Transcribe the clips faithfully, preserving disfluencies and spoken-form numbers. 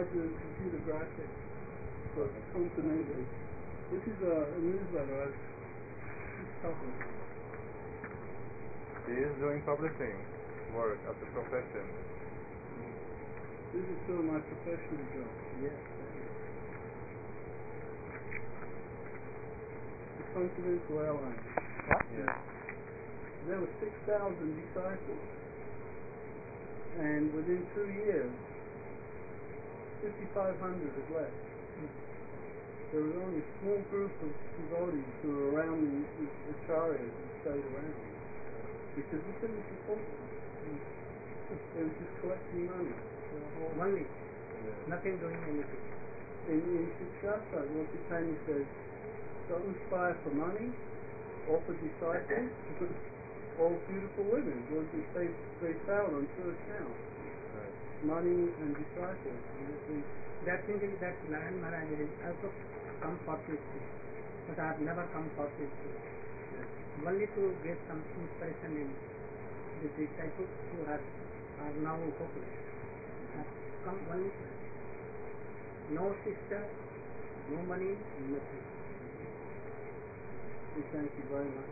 I do computer graphics for Continental. This is a, a newsletter I've just published. He is doing publishing work as a profession. This is still my professional job. Yes. The Continental Airlines. Yes. There were six thousand disciples, and within two years, fifty-five hundred had left. There was only a small group of devotees who were around the, the acharyas and stayed around, because we couldn't support them. They were just collecting money. Money. Yeah. Nothing doing anything. In, in Shikshastra, what Chaitanya says, don't aspire for money, or for disciples, or beautiful women. Or they, they failed on two accounts. Right. Money and disciples. And they, That thinking that Narayan Maharaj has also come for Krishna, but I have never come for Krishna. yeah. Only to get some inspiration in the disciples who have, are now popular. Have come only to that. No sister, no money, nothing. We thank you very much.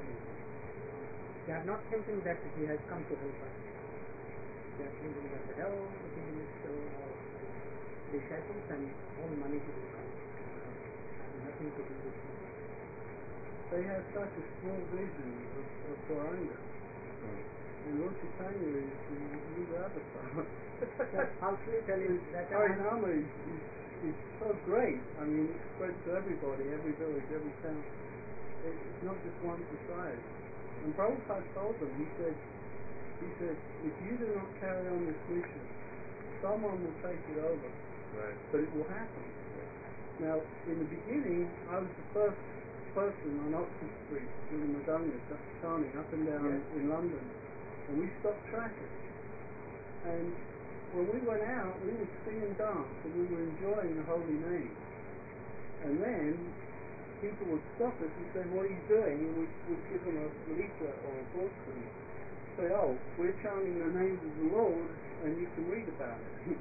They are not thinking that he has come to help us. They are thinking that oh, he is so our disciples and all money he will come. Nothing to do with him. They have such a small vision of, of Gauranga. Mm. And Lord Chaitanya is the lead avatar. Just falsely telling that I am Harinama is, is, is so great. I mean, it spreads to everybody, every village, every town. It, it's not just one society. And Prabhupada told them, he said, he said, if you do not carry on this mission, someone will take it over. Right. But it will happen. Now, in the beginning, I was the first person on Oxford Street doing Madanga, chanting up and down Yes. in London, and we stopped traffic. And when we went out, we would sing and dance, and we were enjoying the holy name. And then people would stop us and say, "What are you doing?" And we'd, we'd give them a leaflet or a book and say, "Oh, we're chanting the names of the Lord, and you can read about it."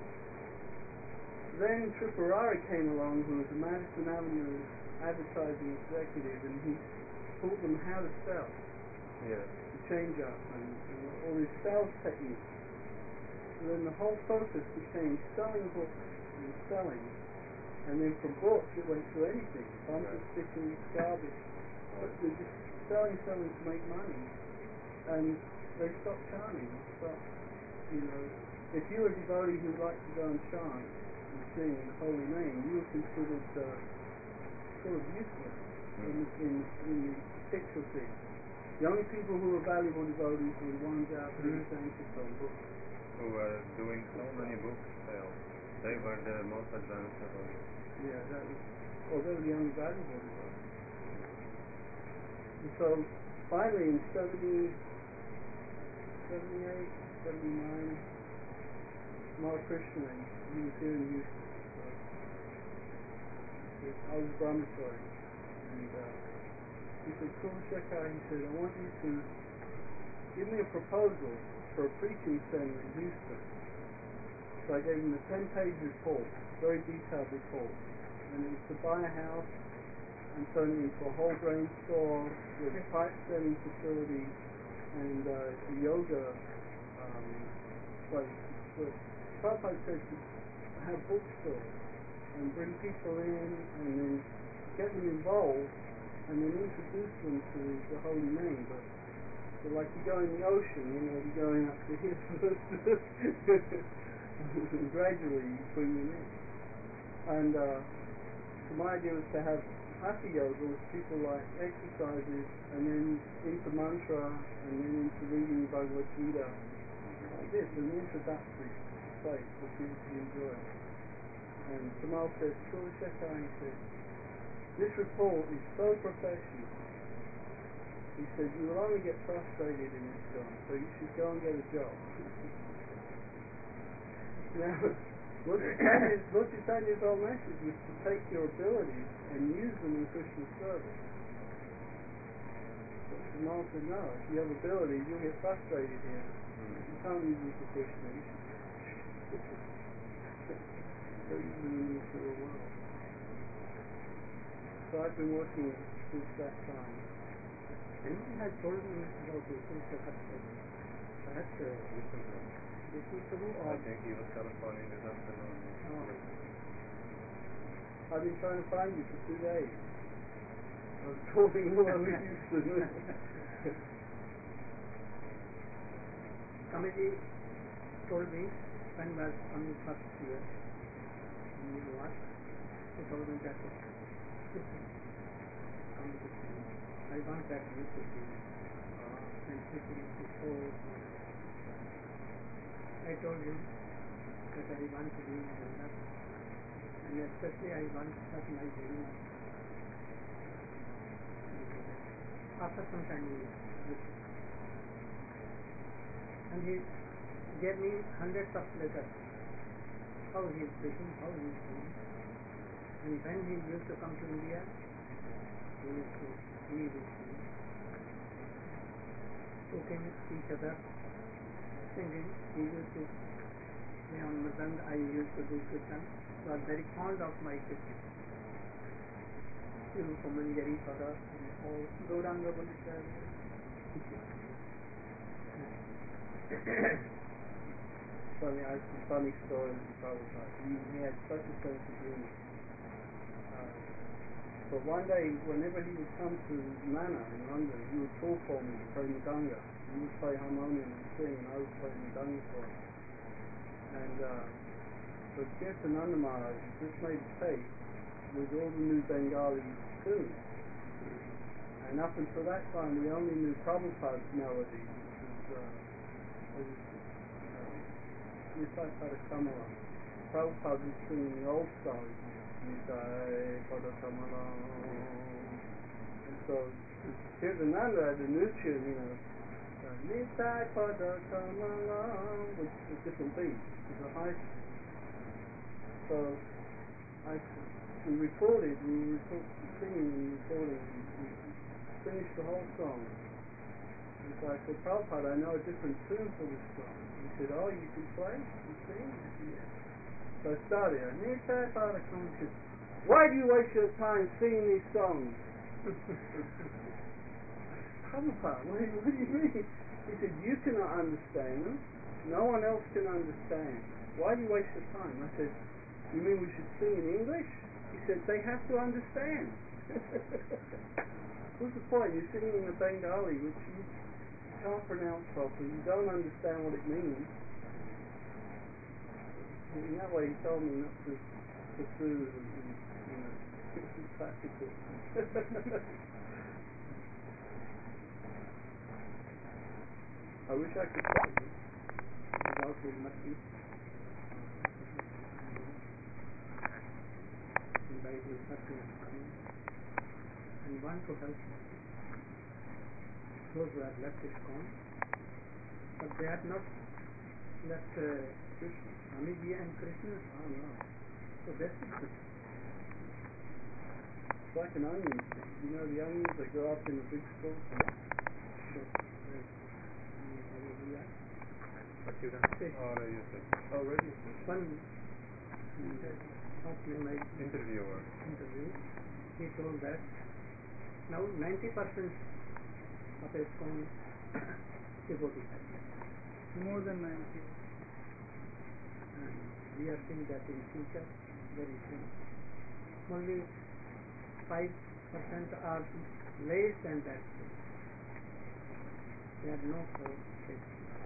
Then Tripurari came along, who was a Madison Avenue advertising executive, and he taught them how to sell, Yes. to change up, and, and all his sales techniques. So then the whole focus became selling books and selling, and then from books it went to anything, bumper Right. stickers, garbage. But they're just selling, selling to make money, and they stopped chanting. But you know, if you were a devotee who liked to go and chant and sing the holy name, you were considered uh, sort of useless Mm. in, in, in the picture of things. The only people who were valuable devotees were the ones out there Mm. saying Kirtan books. Who were doing so many book sales. They were the most advanced of all. Yeah, that was, well, they were the only valuable devotees. And so, finally in seventy, seventy-eight, seventy-nine, Mar Krishna, he was here in Houston. So, I was Brahmachari. And uh, he said, Kulashekar, he said, I want you to give me a proposal for a preaching center in Houston. So I gave him a ten-page report, very detailed report. And it was to buy a house and turn it into a whole grain store with a pipe setting facility and uh, a yoga um, place. So Prabhupada said to have bookstores and bring people in and then get them involved and then introduce them to the holy name. But so like you go in the ocean, you know, you're going up to here first and gradually you bring them in. And uh, so my idea was to have hatha yoga with people like exercises and then into mantra and then into reading Bhagavad Gita. Like this, an introductory place for people to enjoy. And Tamal said, Kulashekar, he said, this report is so professional. He said, you will only get frustrated in this job, so you should go and get a job. Now, Lord Chaitanya's, Lord Chaitanya's whole message was to take your abilities and use them in Krishna's service. But Tamal said, no, if you have abilities, you'll get frustrated here. You can't use them for Krishna. You should so easily into the world. So I've been working since that time. Anyone has told me about this since the first time. Perhaps uh, Mister Moore. This is the who I or think he was telephoning this afternoon. oh, I've been trying to find you for two days. I was calling all over Houston. Committee told me when was coming first year in New York. He told me that committee. I want that new city. Uh, and city is so. I told him that I want to be in Canada, and especially I want that my very much. After some time, we and he gave me hundreds of letters. How he is speaking, how he is doing. And when he used to come to India, we used to read it, cooking each other, singing. He used to play on Mridang, I used to do kirtan. He was very fond of my kirtan. You Kumanjari Pada and all Gauranga Bodhisattva. Funny, I have some funny stories with Prabhupada. He, he had such a sense of humor. Uh, but one day, whenever he would come to Mana in London, he would call for me to play Mridanga. He would play harmonium and sing, and I would play Mridanga for him. And uh, but Kirtananda Maharaj just made a tape with all the new Bengali tunes. And up until that time, we only knew Prabhupada's melody, which was uh, Nisai Pada Kamala. Prabhupada was singing the old style, Nisai Pada Kamala. And so Kirtananda had a new tune, you know, Nisai Pada Kamala, which was a different beat. It was a high. So I, we recorded, we were record, singing and recording, we finished the whole song. And so I said, Prabhupada, I know a different tune for this song. He said, oh, you can play? You sing? I said, yes. So I started. I said, why do you waste your time singing these songs? Prabhupada, what do, you, what do you mean? He said, you cannot understand them. No one else can understand. Why do you waste your time? I said, you mean we should sing in English? He said, they have to understand. What's the point? You're singing in a Bengali, which you can't pronounce properly. You don't understand what it means. In that way, he told me not to pursue, you know, practical. I wish I could tell you. Without it must be. And by his person is coming. And want to help those who have left ISKCON, but they have not left uh, Krishna. Swamiji and Krishna, oh no. So that's it. It's like an onion. You know the onions that grow up in the big stalk? But you don't say, or you said, Already. one after my interviewer. interview, he told that now ninety percent of ISKCON devotees. More than ninety. And we are seeing that in future very soon. Only five percent are less than that. They have no faith.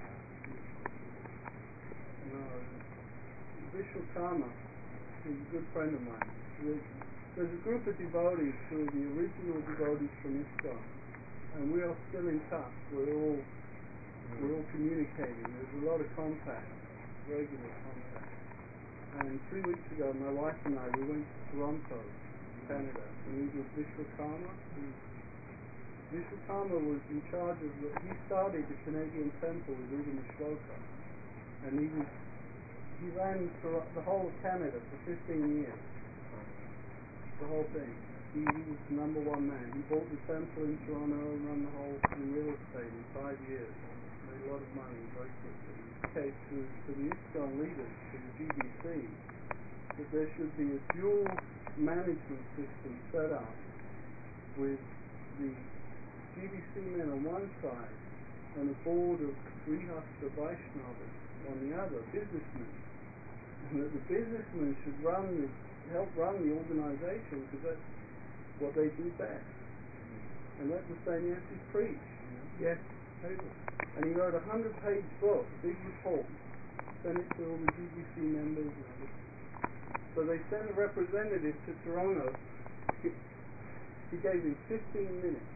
No. Vishwakarma is a good friend of mine. There's, there's a group of devotees who are the original devotees from ISKCON, and we are still in touch. We're all we're all communicating. There's a lot of contact, regular contact. And three weeks ago, my wife and I, we went to Toronto, Canada, to meet with Vishwakarma. Mm. Vishwakarma was in charge of, the, he started the Canadian temple with Uddhama Shloka, and he was, he ran for the whole of Canada for fifteen years, the whole thing. He, he was the number one man. He bought the temple in Toronto and ran the whole in real estate in five years. Made a lot of money very quickly. Okay, to, to the ISKCON leaders, to the G B C, that there should be a dual management system set up with the G B C men on one side and a board of Grihastha Vaishnavas on the other, businessmen. And that the businessmen should run the, help run the organization because that's what they do best. And let the sannyasis preach. Yes. And he wrote a hundred page book, big report, sent it to all the G B C members. And others. So they sent a representative to Toronto. He, he gave him fifteen minutes.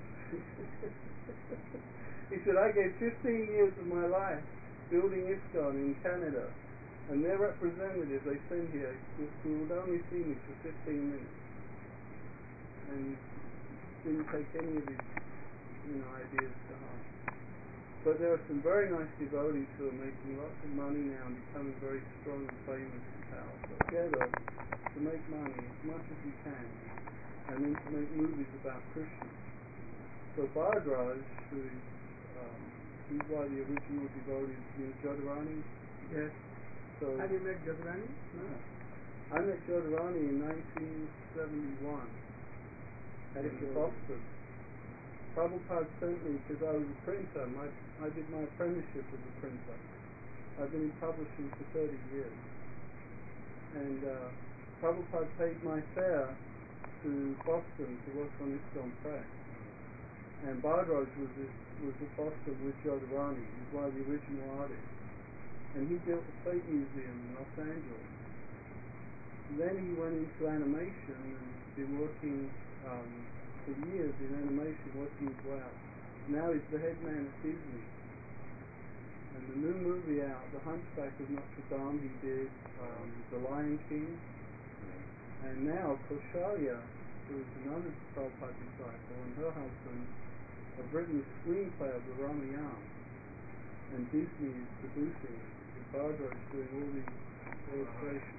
He said, I gave fifteen years of my life building ISKCON in Canada, and their representative they sent here who would only see me for fifteen minutes. And didn't take any of his you know, ideas to heart. But there are some very nice devotees who are making lots of money now and becoming very strong and famous and powerful. Together to make money as much as we can, and then to make movies about Krishna. So Bhardraj, who is um, he's one of the original devotees, you know, Jodharani. Yes. So Have you met Jodharani? No. I met Jodharani in nineteen seventy-one in Boston. Prabhupada sent me because I was a printer. My, I did my apprenticeship as a printer. I've been in publishing for thirty years. And uh, Prabhupada paid my fare to Boston to work on ISKCON Press. And Bhardraj was, this, was at Boston with Jodharani. He was one of the original artists. And he built the State Museum in Los Angeles. Then he went into animation and been working um, for years in animation, working his way up. Now he's the head man at Disney. And the new movie out, The Hunchback of Notre Dame, he did um, The Lion King. And now Kaushalya, who is another Prabhupada disciple, and her husband have written a screenplay of the Ramayana. And Disney is producing it. The Bhardraj is doing all the illustrations.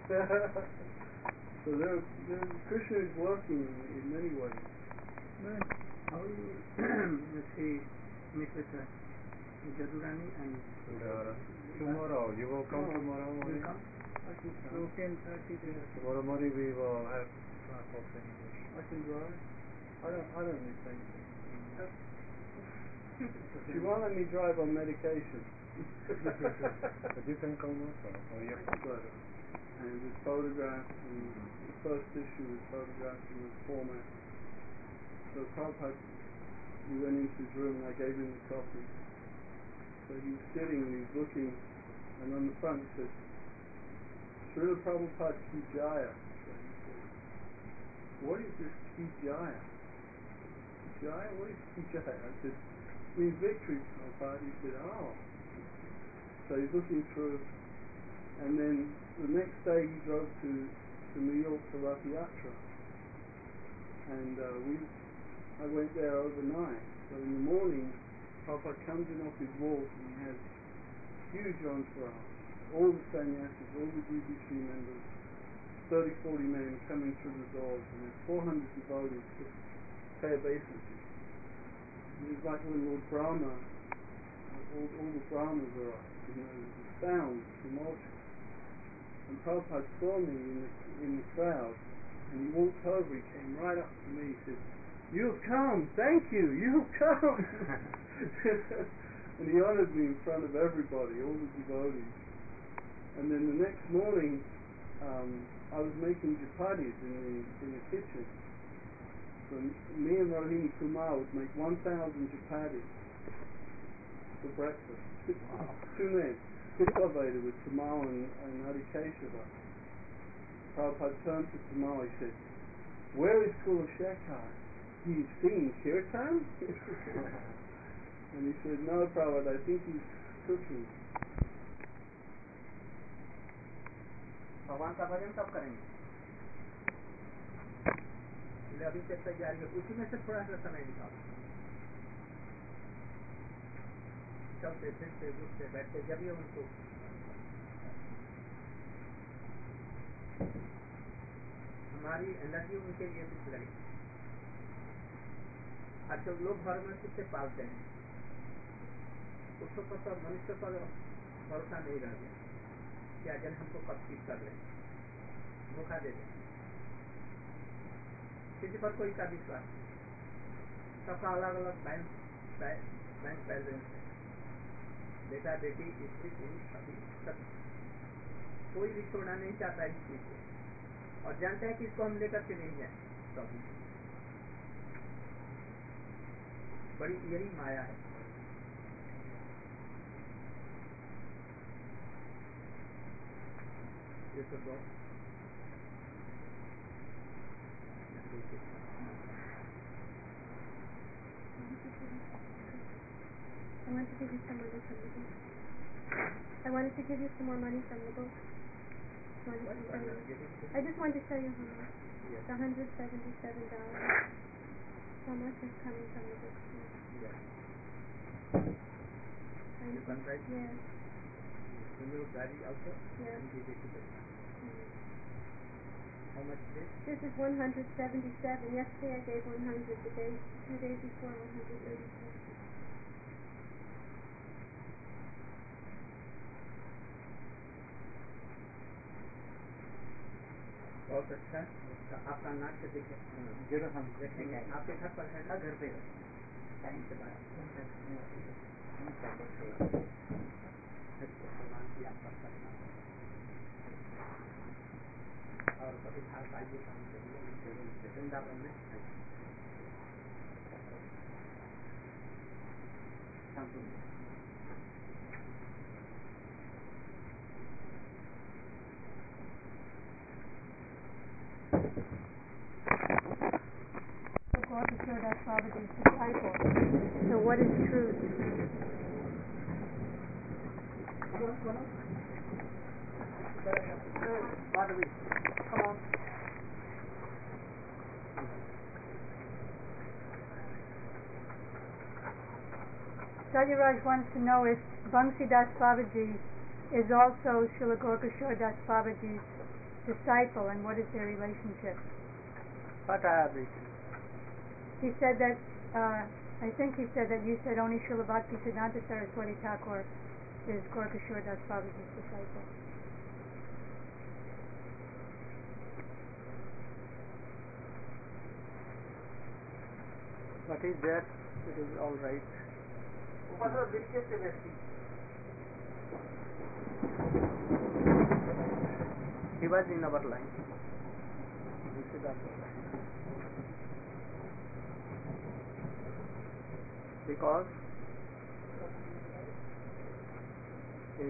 So there, there, Krishna is working in, in many ways. Well, how do you see meet with uh, Jadurani and Uh, tomorrow, you will come Oh, tomorrow will morning? come? I can So come. ten thirty to Tomorrow morning we will have class of English. I can drive. I don't. I don't need anything. She won't let me drive on medication. But you can come also, or you have to go. And with photographs, and the first issue was photographs in the format. So Prabhupada, we went into his room and I gave him the copy. So he was sitting and he was looking, and on the front it said, Srila Prabhupada Ki Jaya. So he said, what is this Ki Jaya? Ki Jaya? What is Ki Jaya? I said, it means victory, Prabhupada. He said, oh. So he's looking through, and then the next day he drove to, to New York for Rath Yatra. And uh, we, I went there overnight. So in the morning, Prabhupada comes in off his walk and he has huge entourage. All the sannyasis, all the G B C members, thirty, forty men coming through the doors, and there's four hundred devotees to pay obeisance. It's like when Lord Brahma, all, all the Brahmas are up, you know, the sound, tumultuous. And Prabhupada saw me in the, in the crowd, and he walked over, he came right up to me, he said, you've come, thank you, you've come. And he honored me in front of everybody, all the devotees. And then the next morning, um, I was making chapatis in the, in the kitchen. So me and Rohini Kumar would make one thousand chapatis for breakfast. Wow. Two men. Kultivated with Tamal and, and Adikeshava. Prabhupada turned to Tamal, he said, where is Kulashekar? He's singing Kirtan? And he said, no Prabhupada, I think he's cooking. भगवान का भजन कब करेंगे? इसलिए अभी तक तैयारी है, उसी में से थोड़ा सा समय निकालो। चलते फिरते उठते बैठते जब भी उनको हमारी एनर्जी उनके लिए भी लगेगी। आजकल लोग घर में कितने पालते हैं, उसको पता मनुष्य पर भरोसा नहीं रह गया, क्या जन हमको कब ठीक कर ले। धोखा दे देते, किसी पर कोई का विश्वास नहीं, सबका अलग अलग बैंक बैंक बैलेंस है, बेटा बेटी स्त्री पुरुष सभी सब, कोई भी छोड़ना नहीं चाहता इस चीज को, और जानता है कि इसको हम लेकर के नहीं जाए, तो बड़ी यही माया है। ये तो दो I wanted to give you some money from the book. I wanted to give you some more money from the book. Wanted to show you. I just wanted to show you how much. Yes. The hundred seventy-seven dollars. How much is coming from the book? Yes. And You can write? yes. In your diary also? Yes. And give it to them. Mm. How much this? This is one hundred seventy-seven. Yesterday I gave one hundred. The day, two days before, one hundred eighty-six. बहुत अच्छा, तो आपका नाट्य देखे जरूर हम देखेंगे। आपके घर पर है ना? घर पे टाइम से बात भगवान की आप पर करना और कभी भारत आइए काम करिए जरूर वृंदावन में। Gorkashore Babaji's disciple. So what is truth? Come on, come on. Madhavi, come on. Satyaraj wants to know if Bangsidas Babaji is also Srila Gorkashore Das Babaji's disciple, and what is their relationship? What I have written? He said that, uh, I think he said that you said only Srila Bhakti Siddhanta Saraswati Thakur is Gorkashore Das Babaji's disciple. What is that? It is all right. He was in our line. Because is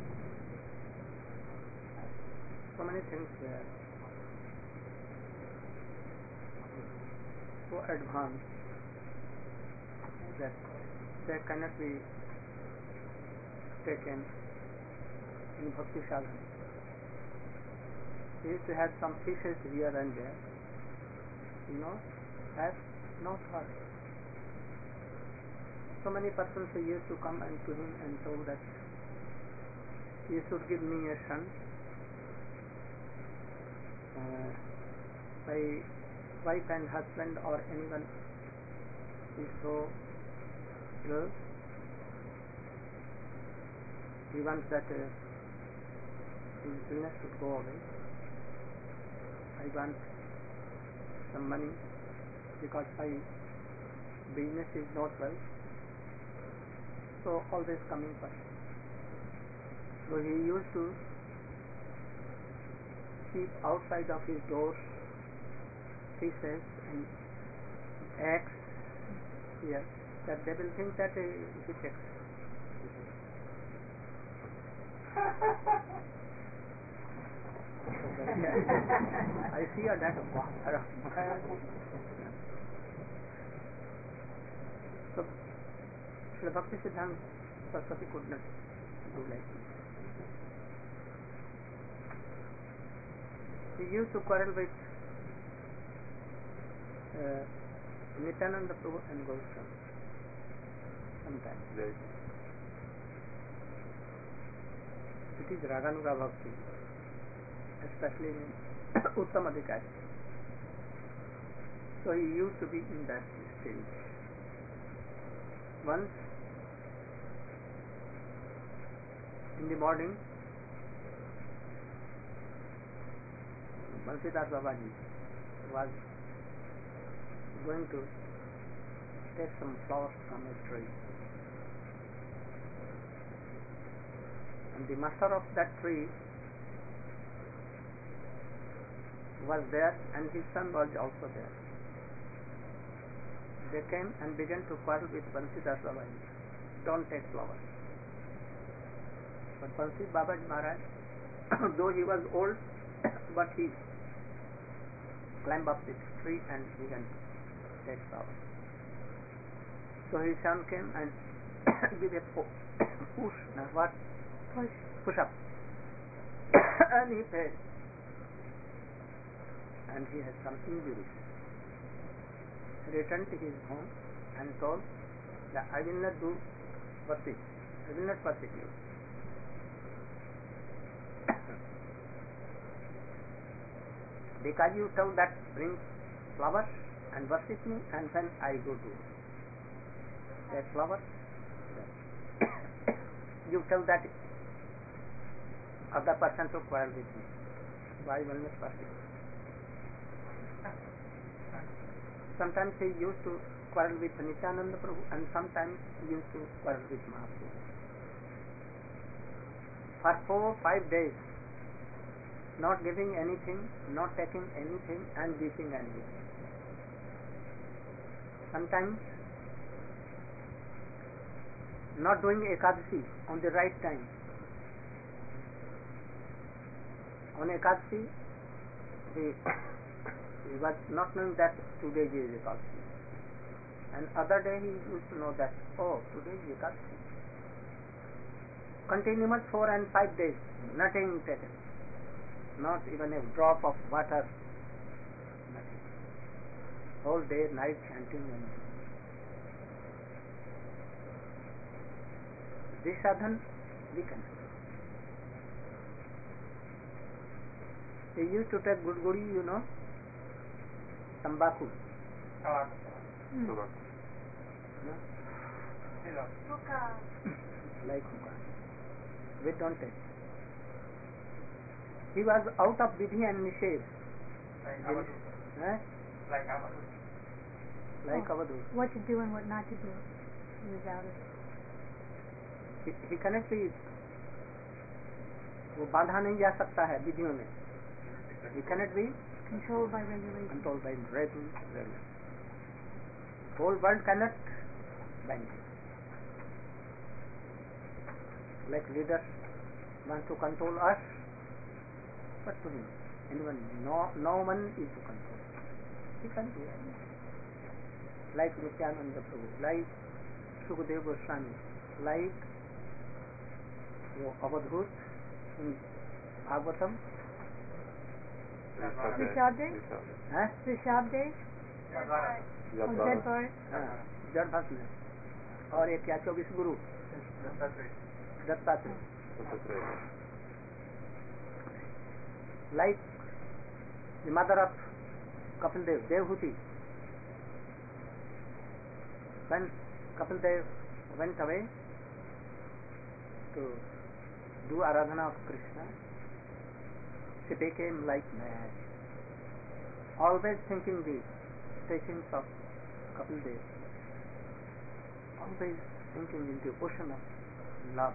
so many things there, so advanced that they cannot be taken in bhakti sadhana. He used to have some fishes here and there, you know, has no thought. So many persons who used to come and to him and told that you should give me a son. Uh, my wife and husband or anyone is so ill. He wants that uh, his illness should go away. I want some money because my business is not well. So always coming first. So he used to keep outside of his doors fishes and eggs here, that they will think that uh, he takes. I fear that. So Srila Bhakti Siddhanta Saraswati could not do like this. He used to quarrel with uh, Nityananda Prabhu and Goswami sometimes. It is Raganuga Bhakti, especially in Uttam Adhikari. So he used to be in that stage. Once in the morning, Bansidas Babaji was going to take some flowers from a tree. And the master of that tree was there and his son was also there. They came and began to quarrel with Bansidas Babaji. Don't take flowers. But Bansi Babaji Maharaj, though he was old, but he climbed up this tree and began to take flowers. So his son came and give a po- push, uh, what? Push. Push up. And he fell. And he had some injuries. He returned to his home and told that I will not do worship. I will not worship you. Because you tell that bring flowers and worship me, and when I go to take flowers, you tell that other person to quarrel with me. So I will not worship. Sometimes he used to quarrel with Nityananda Prabhu and sometimes he used to quarrel with Mahaprabhu. For four five days, not giving anything, not taking anything and weeping and weeping. Sometimes not doing Ekadasi on the right time. On Ekadasi, he, he was not knowing that today is Ekadasi. And other day he used to know that, oh, today is Ekadasi. Continuous four and five days, nothing taken. Not even a drop of water, nothing. Whole day, night, chanting and this sadhan we can do. They used to take gudguri, you know, tambaku. Mm. No? Hookah. Like hookah. We don't take. He was out of vidhi and nishedh. Like In- Avadut. eh? Like Avadut. Like Oh. Avadut. What to do and what not to do. He was out of it. He, he cannot be, वो बांधा नहीं जा सकता है विधियों में. He cannot be Controlled by regulation. controlled by regulation. Whole world cannot bind him. Like leaders want to control us, but to him, anyone, no, no one is to control. He can do anything. Like Nityananda Prabhu, like Sukadeva Goswami, like वो अवधूत in Bhagavatam, Rishabde? हैं? Rishabde? Yeah, Bharat. Oh, Zed Bharat? हाँ, जड़ भस्म में. और एक क्या चौबीस गुरु Dattatreya. Dattatreya. Like the mother of Kapil Dev, Devhuti. When Kapil Dev went away to do Aradhana of Krishna, she became like mad. Always thinking the teachings of Kapil Dev. Always thinking in the ocean of love.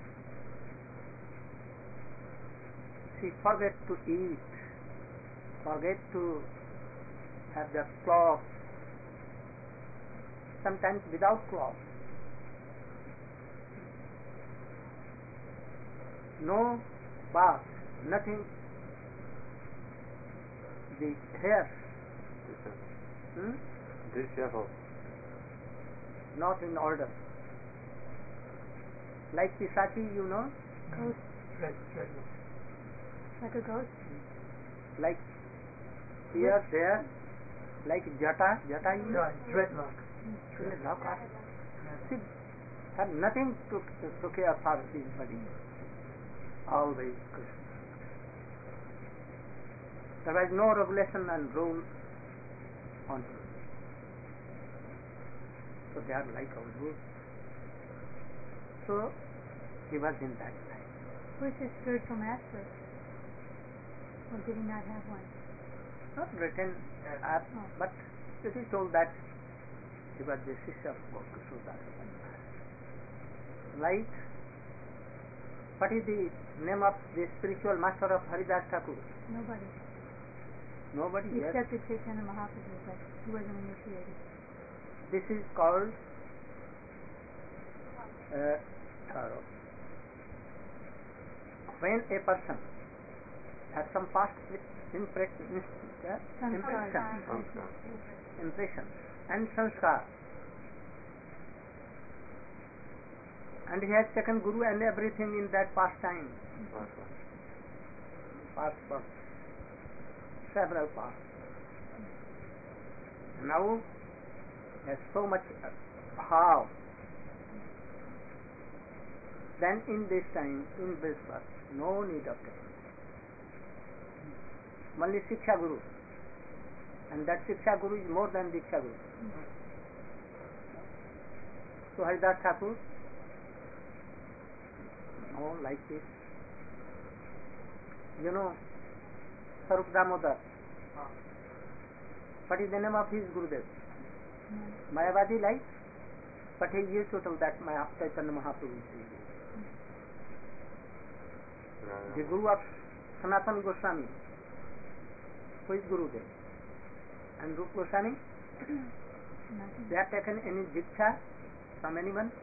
She forget to eat, forget to have the cloth, sometimes without cloth. No bath, nothing. The hair, hmm? not in order. Like Pisati, you know, Ghost. Red, red. Like a ghost? like here, there, like Jata, Jata, you know, Yeah, dreadlock. dreadlock. She had nothing to, to care for his body. Always Krishna. There was no regulation and rule on him. So they are like our rules. So he was in that time. Who's his spiritual master? Or did he not have one? Not written, Yes. uh, Oh. but it is told that he was the Shishya of Gopkishore Das. Like, what is the name of the spiritual master of Haridas Thakur? Nobody. Nobody, yes. Except the Chaitanya Mahaprabhu, but he wasn't initiated. This is called uh, Tharo. When a person has some past impression, uh, impression, impression and sanskar, and he has taken guru and everything in that past time, past birth, several past. Now has so much bhav. Then in this time, in this birth, no need of taking. Only Shiksha Guru. And that Shiksha Guru is more than Diksha Guru. So Haridas Thakur, no, like this. You know, Sarup Damodar. What is the name of his Gurudev? No. Mayavadi like, but he used to tell that Maya Chaitanya Mahaprabhu is his Guru. The Guru of Sanatana Goswami, who is Gurudev? And Rupa Goswami, Nothing. they have taken any diksha from anyone?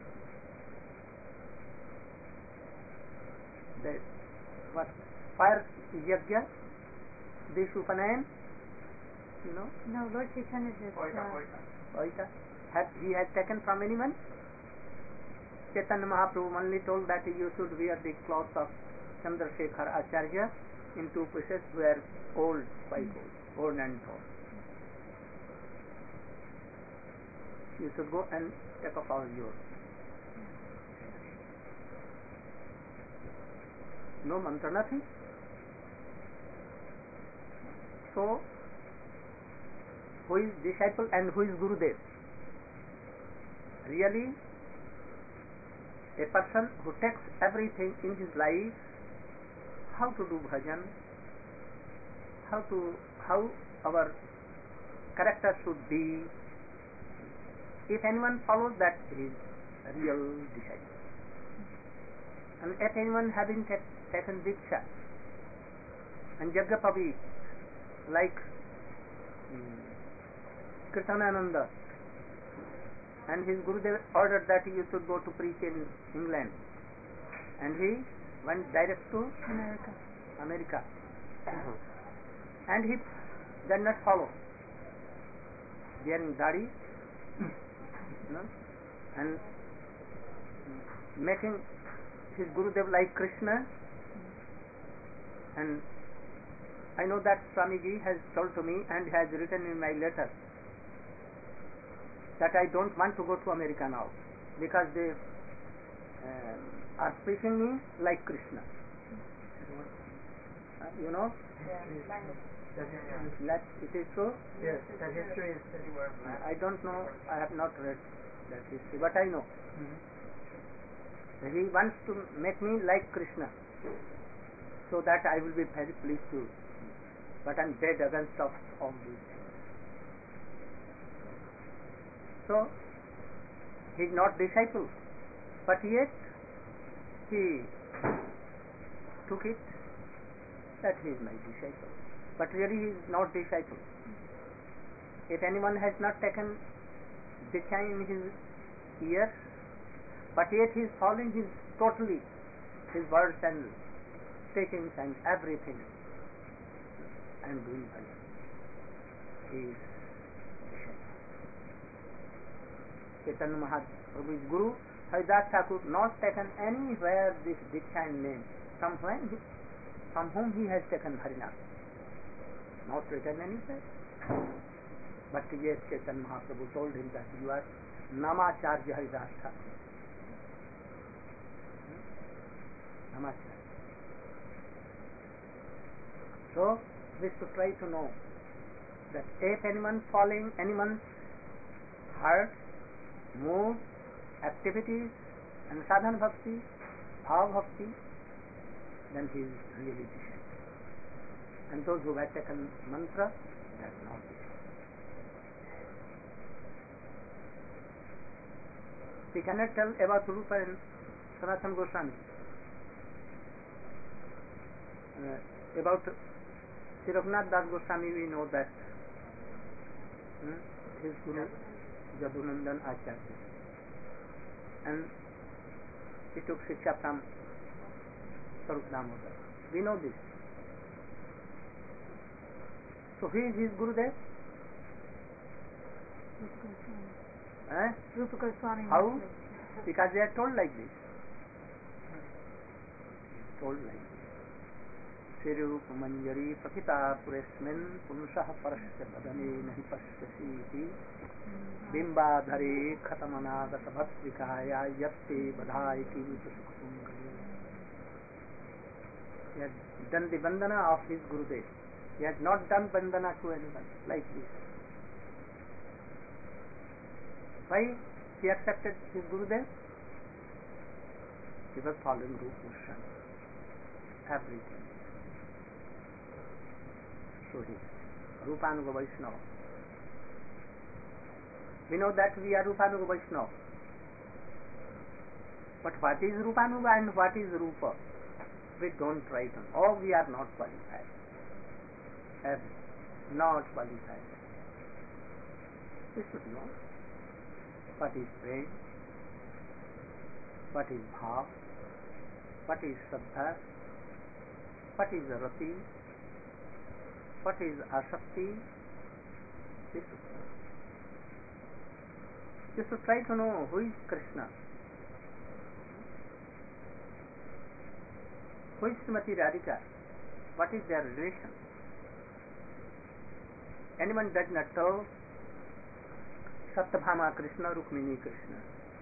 They, what? Fire yajna, this Upanayan, you know, No, Lord Chaitanya just, Poita, uh, poita. Vaita, has, he has taken from anyone? Chaitanya Mahaprabhu only told that you should wear the cloth of Chandrasekhar Acharya in two pieces were old, quite old, old and old. You should go and take off all yours. No mantra, nothing. So, who is disciple and who is Gurudev? Really, a person who takes everything in his life, how to do bhajan, how to, how our character should be. If anyone follows that, he is a real disciple. And if anyone having ta- taken diksha and Jaggapavi, like um, Kirtanananda, and his Gurudev ordered that he should go to preach in England, and he went direct to America. America, and he did not follow, wearing dadi, you know, and making his Gurudev like Krishna. And I know that Swamiji has told to me and has written in my letter that I don't want to go to America now because they um, are preaching me like Krishna. Uh, you know, Yeah, yeah. that it is so. Yes, that history is pretty well. I don't know, I have not read that history, but I know. He wants to make me like Krishna, so that I will be very pleased to. But I'm dead against of all these things. So he is not disciple, but yet he took it that he is my disciple. But really he is not disciple. If anyone has not taken diksha in his ears, but yet he is following his totally his words and teachings and everything and doing bhajan, he is disciple. Chaitanya Mahaprabhu is Guru. Haridas Thakur not taken anywhere this diksha and name. From when he, from whom he has taken Harinam? Not written anywhere. But yes, Chaitanya Mahaprabhu told him that you are Namacharya Haridas Thakur. Namacharya. So we should try to know that if anyone following anyone's heart, mood, activities and sadhana bhakti, bhav bhakti, then he is really disciple. And those who had taken mantra, they have not been. We cannot tell about Rupa and Sanatana Goswami. Uh, about Sri Raghunath Das Goswami, we know that hmm, his Guru Jadunandan Acharya, and he took Shiksha from Sarup Damodar. We know this. So who is his Gurudev? Rupa Goswami. Eh? Rupa Goswami. How? mostly. Because they are told like this. Told like this. Shirup Manjari Pakita Puresmin Punsaha Parasya Padane Nahi Pasyasi iti Bimbadhare Khatamana Gasabhatrikaya Yatte Badhai Kiruta Sukhatungali. He has done the bandana of his Gurudev. He has not done bandana to anyone like this. Why he accepted his Gurudev? He was following Rupa Goswami. Everything. So he Rupanuga Vaishnava. We know that we are Rupanuga Vaishnava. But what is Rupanuga and what is Rupa? We don't write on. Oh, we are not qualified. As not qualified. We should know what is prem, what is bhav, what is shraddha, what is rati, what is asakti. You should know. You should try to know who is Krishna, who is Srimati Radhika, what is their relation. Anyone does not tell Satyabhama Krishna, Rukmini Krishna.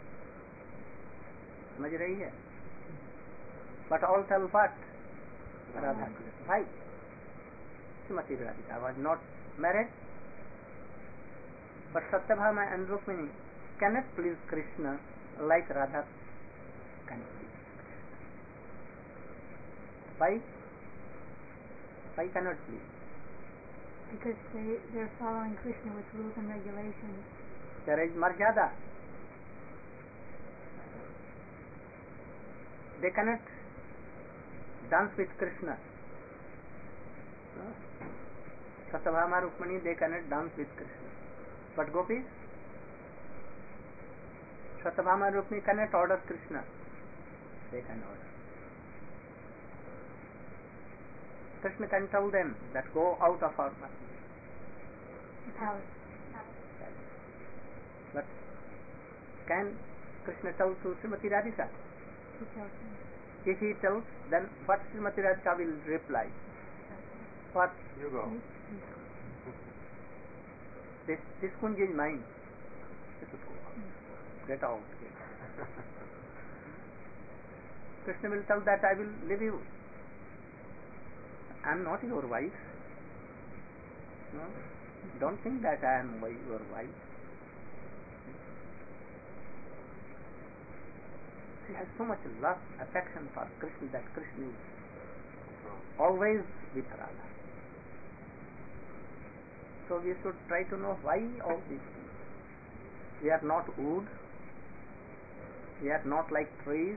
समझ रही है? But all tell what? Radha Krishna. Why? Srimati Radhika was not married, but Satyabhama and Rukmini cannot please Krishna like Radha can please Krishna. Why? Why cannot please? Because they, they're following Krishna with rules and regulations. There is Marjada. They cannot dance with Krishna. Satyabhama, Rukmini, they cannot dance with Krishna. But gopis? Satyabhama, Rukmini cannot order Krishna. They can order. Krishna can tell them that go out of our Palace. But can Krishna tell to Srimati Radhika? He tells them. If he tells, then what Srimati Radhika will reply? What? You go. This, this kunj is mine. Get out. Krishna will tell that I will leave you. I am not your wife. No? Don't think that I am your wife. She has so much love, affection for Krishna that Krishna is always with Radha. So we should try to know why all these things. We are not wood. We are not like trees.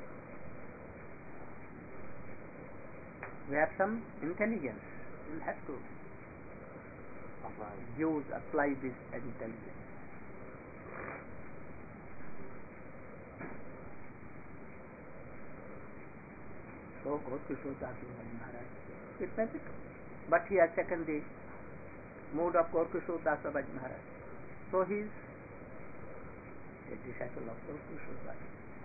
We have some intelligence. We will have to use, apply this intelligence. So, Gaur Kishore Das Maharaj, it may be, but he has taken the mood of Gaur Kishore Das Maharaj. So he is a disciple of Gaur Kishore Das.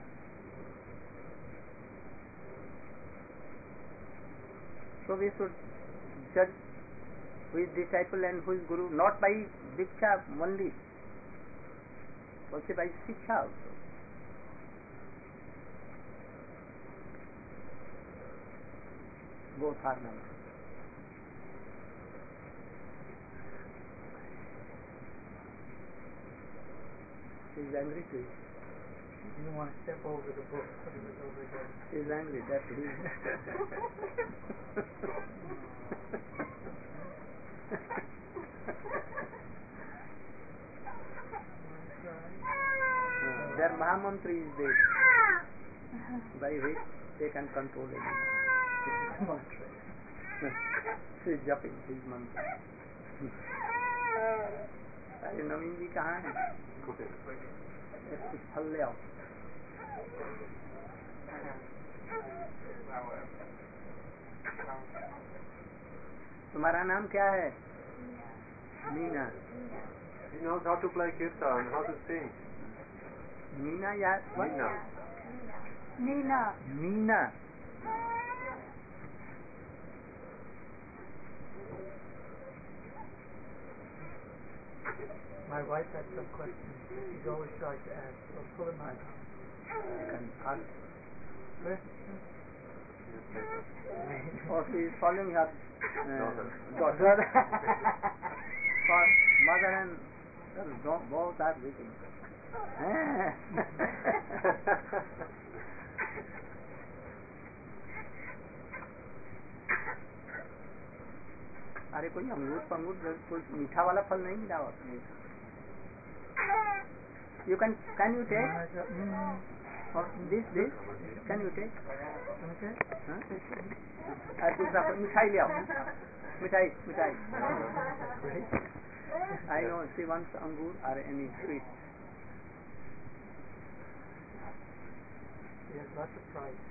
So we should judge who is disciple and who is guru, not by diksha only, also by shiksha also. Both are known. She is angry to you. You don't want to step over the book, but it was over there. He's angry, that's it. Their Mahamantri is there, by which they can control everything. He is jumping his mantra. अरे नवीन जी कहाँ हैं? कुछ फल ले आओ. तुम्हारा नाम क्या है? Meena. He knows how to play guitar and how to sing. Meena या Nina. Nina. Meena. My wife had some questions. She's always trying to ask. So pull him out. You can ask. Where? Or she is following her uh, Daughter. daughter. For mother and son both are waiting. अरे कोई अंगूर पंगूर कोई मीठा वाला फल नहीं मिला होता. You can can you take or this this can you take? हाँ? और दूसरा कोई मिठाई ले आओ. मिठाई मिठाई. I know she wants अंगूर or any sweet. She has lots of pride.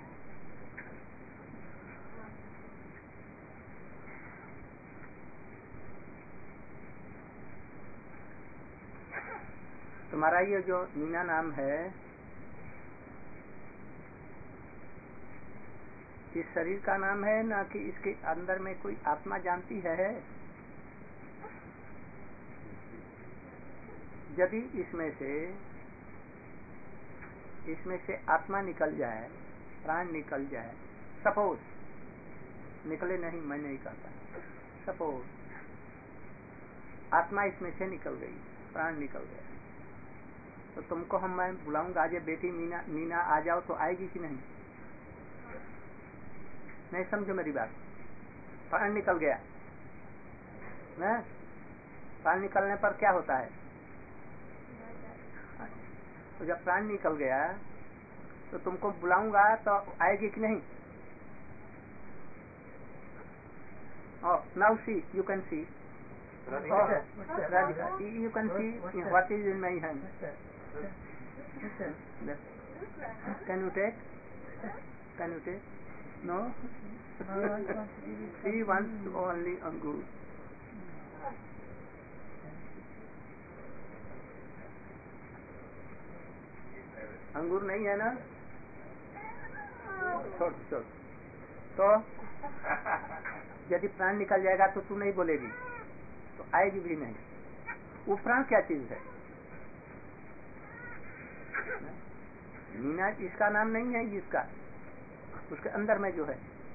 तुम्हारा ये जो मीना नाम है, इस शरीर का नाम है ना कि इसके अंदर में कोई आत्मा जानती है? यदि इसमें से इसमें से आत्मा निकल जाए, प्राण निकल जाए, सपोज निकले नहीं, मैं नहीं कहता, सपोज आत्मा इसमें से निकल गई, प्राण निकल गया, तो तुमको हम मैं बुलाऊंगा, आज बेटी मीना मीना आ जाओ, तो आएगी कि नहीं? नहीं समझो मेरी बात. प्राण निकल गया ना, प्राण निकलने पर क्या होता है? तो जब प्राण निकल गया तो तुमको बुलाऊंगा तो आएगी कि नहीं? Oh, now see, you can see. Radhika. Oh, Radhika, you can see what is in my hand. Can you take? Can you take? No? She wants only angur. अंगूर नहीं है ना? छोड़ छोड़. तो यदि प्राण निकल जाएगा तो तू नहीं बोलेगी, तो आएगी भी नहीं. वो प्राण क्या चीज है? मीना इसका नाम नहीं है, इसका उसके अंदर में जो है.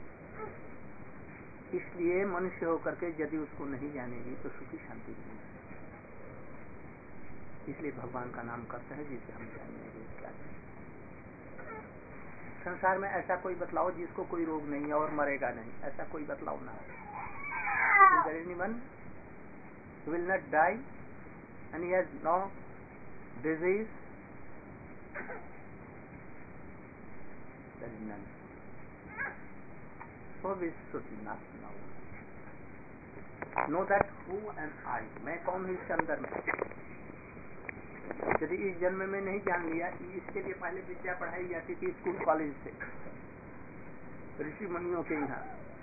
इसलिए मनुष्य होकर के यदि उसको नहीं जानेगी तो सुखी शांति नहीं. इसलिए भगवान का नाम करते हैं जिसे हम जानेंगे क्या है. संसार में ऐसा कोई बतलाओ जिसको कोई रोग नहीं है और मरेगा नहीं, ऐसा कोई बतलाओ ना. Is there anyone who will not die and he has no disease? There is none. So we should not know. Know that who and I. मैं कौन हूँ इसके अंदर में. यदि इस जन्म में नहीं जान लिया, इसके लिए पहले विद्या पढ़ाई जाती थी स्कूल कॉलेज से, ऋषि मुनियों के यहाँ.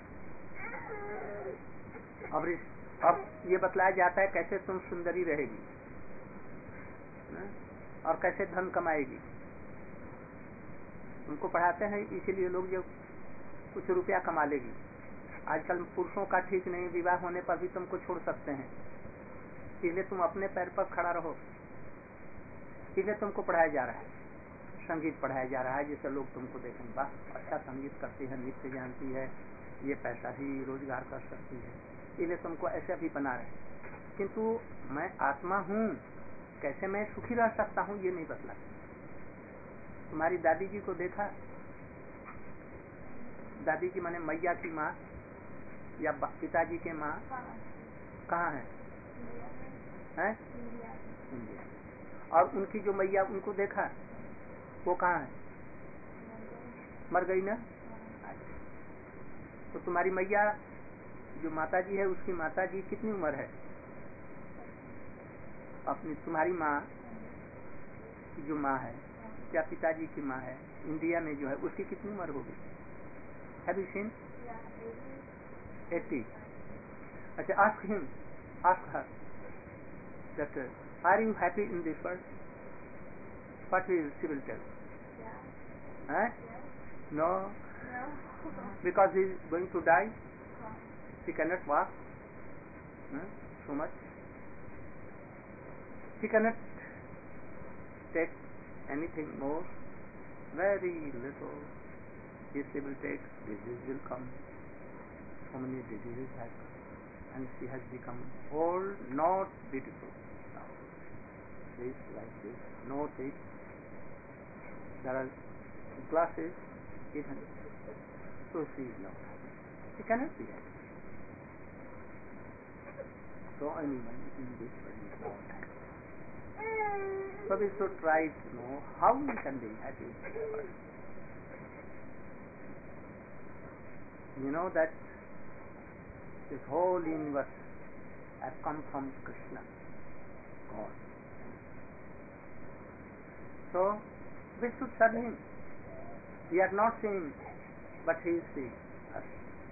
अब अब ये बतलाया जाता है कैसे तुम सुंदरी रहेगी और कैसे धन कमाएगी. उनको पढ़ाते हैं इसीलिए लोग जो कुछ रुपया कमा लेगी. आजकल पुरुषों का ठीक नहीं, विवाह होने पर भी तुमको छोड़ सकते हैं, इसलिए तुम अपने पैर पर खड़ा रहो. इसलिए तुमको पढ़ाया जा रहा है, संगीत पढ़ाया जा रहा है, जिससे लोग तुमको देखेंगे, वाह अच्छा संगीत करती है, नृत्य जानती है, ये पैसा ही रोजगार कर सकती है, इसलिए तुमको ऐसे भी बना रहे. किंतु मैं आत्मा हूँ, कैसे मैं सुखी रह सकता हूँ ये नहीं बतला. तुम्हारी दादी जी को देखा? दादी जी माने मैया की माँ या पिताजी के माँ कहाँ है? हैं? इंडिया। और उनकी जो मैया उनको देखा वो कहाँ है? मर गई ना? तो तुम्हारी मैया जो माता जी है उसकी माता जी कितनी उम्र है? अपनी तुम्हारी माँ की जो माँ है या पिताजी की माँ है इंडिया में जो है उसकी कितनी उम्र होगी? Have you seen? eighty. अच्छा, ask him, ask her that uh, are you happy in this world? What will she will tell? Huh? No. Because he is going to die. She cannot walk huh? so much. She cannot take anything more. Very little. If she will take, disease will come. So many diseases have come. And she has become old, not beautiful. Now, this like this, no teeth. There are glasses, even. So she is not happy. She cannot be happy. So anyone in this world is not happy. So we should try to know how we can be happy in this world. You know that this whole universe has come from Krishna, God. So we should serve Him. We are not seeing, but He is seeing us.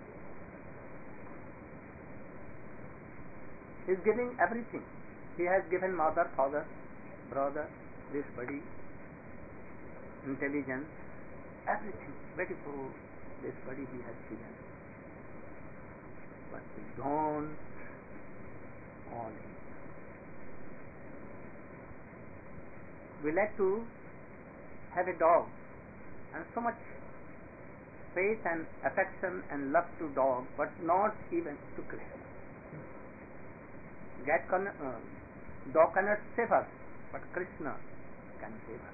He is giving everything. He has given mother, father, brother, this body, intelligence, everything. Beautiful. This body He has given. But we don't want Him. We like to have a dog and so much faith and affection and love to dog, but not even to Krishna. Cat can, uh, dog cannot save us, but Krishna can save us.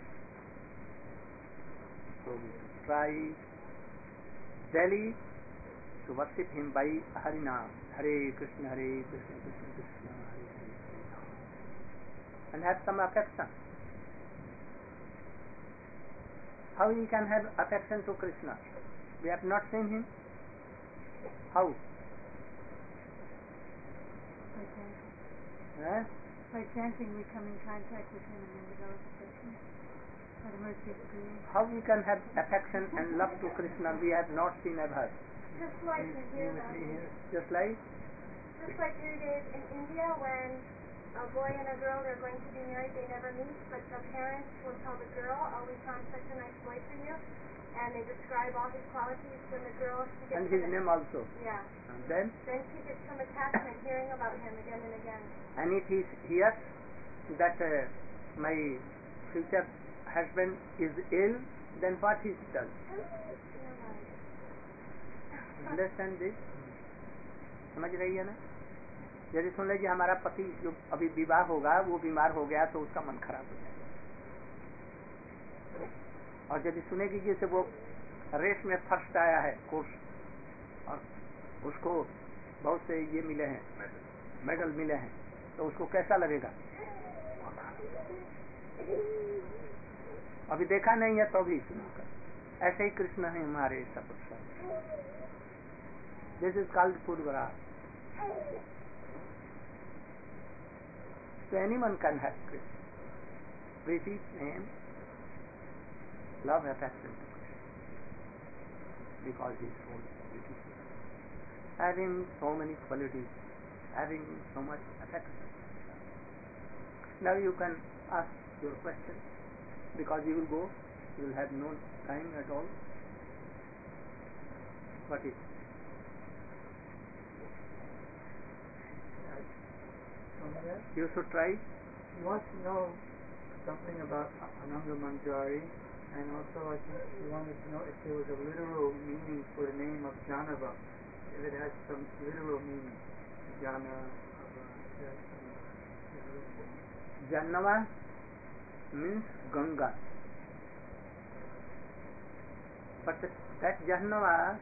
So we should try daily to worship Him by Harinam, Hare Krishna, Hare Krishna, Krishna Krishna, Hare Hare, and have some affection. How we can have affection to Krishna? We have not seen Him. How? By chanting. Eh? By chanting, we come in contact with Him and then develop affection for the mercy of the Guru. How we can have affection and love to Krishna? We have not seen ever. Just like in here, Just like? just like here it is in India when a boy and a girl are going to be married, they never meet, but the parents will tell the girl, oh, we found such a nice boy for you, and they describe all his qualities when the girl, she gets And his some, name also. yeah, And then? then she gets some attachment hearing about him again and again. And if he hears that uh, my future husband is ill, then what he does? Understand this? समझ रही है ना? यदि सुन लीजिए हमारा पति जो अभी विवाह होगा वो बीमार हो गया तो उसका मन खराब हो जाएगा। और यदि सुनेगी जैसे वो रेस में फर्स्ट आया है कोर्स और उसको बहुत से ये मिले हैं, मेडल मिले हैं, तो उसको कैसा लगेगा? अभी देखा नहीं है तो भी सुनकर। ऐसे ही कृष्ण है हमारे सब सब। This is called Purvara. So anyone can have Krishna. Receive Him, love affection to Krishna, because He is so beautiful, having so many qualities, having so much affection. Now you can ask your question, because you will go, you will have no time at all. What is? You should try. He wants to know something about Ananga Manjari, and also I think he wanted to know if there was a literal meaning for the name of Janava, if it has some literal meaning. Janava. Janava means Ganga. But that Jahnava,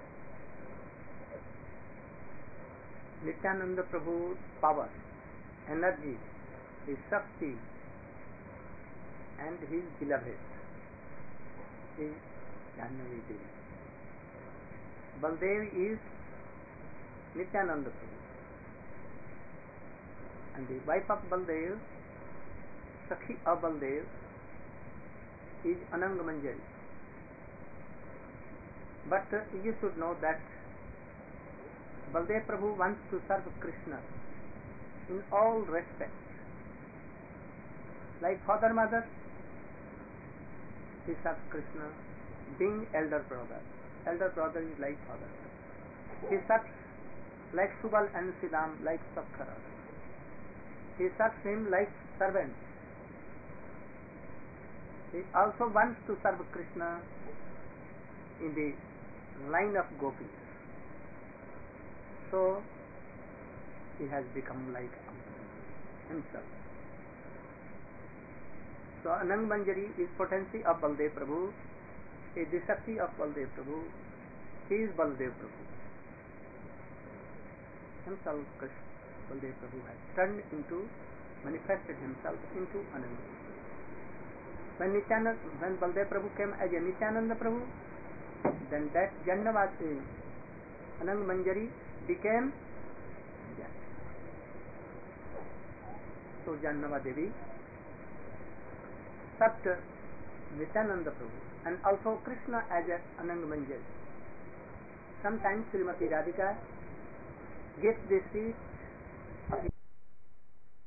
Nityananda Prabhu's power, energy, his Shakti, and his beloved is Jahnavi Devi. Baldev is Nityananda Prabhu. And the wife of Baldev, Sakhi of Baldev, is Ananga Manjari. But uh, you should know that Baldev Prabhu wants to serve Krishna in all respects. Like father, mother, he serves Krishna, being elder brother. Elder brother is like father. He serves like Subal and Siddham, like Sakhara. He serves him like servant. He also wants to serve Krishna in the line of gopis. So he has become like himself. So Anang Manjari is potency of Baldev Prabhu, is the Shakti of Baldev Prabhu. He is Baldev Prabhu. Himself, Krishna, Baldev Prabhu has turned into, manifested himself into Anang. When Nityananda, when Baldev Prabhu came as a Nityananda Prabhu, then that Jannavati, Anang Manjari, became Jan. So Jannava Devi served Nityananda Prabhu and also Krishna as a Anang Manjari. Sometimes Srimati Radhika gets the seat